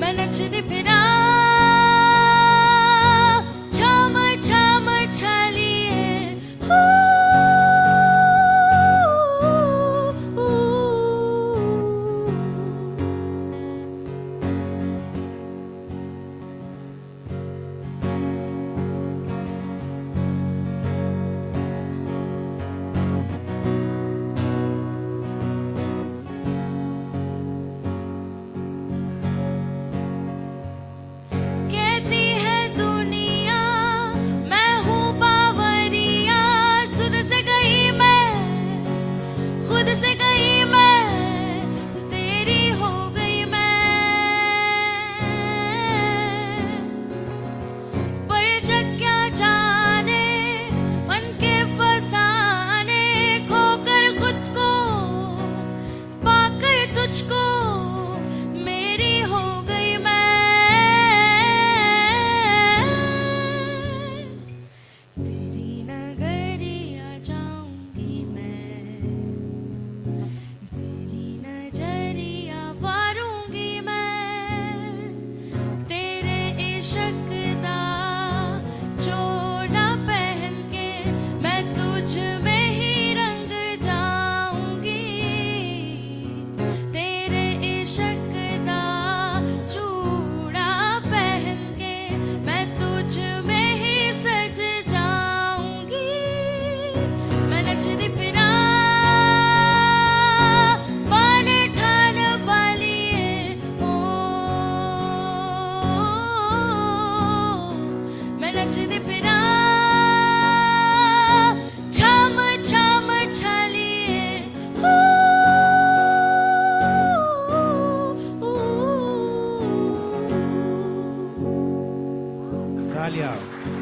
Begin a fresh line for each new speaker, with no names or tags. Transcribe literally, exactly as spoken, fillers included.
मैं नचदी फिरा छम छम छलिए से गई मैं तेरी हो गई मैं पर जग क्या जाने मन के फसाने खोकर खुद को पाकर तुझको मेरी हो गई मैं तेरी नगरिया जाऊंगी मैं नचदी फिरा छम छम छलिए
Talia.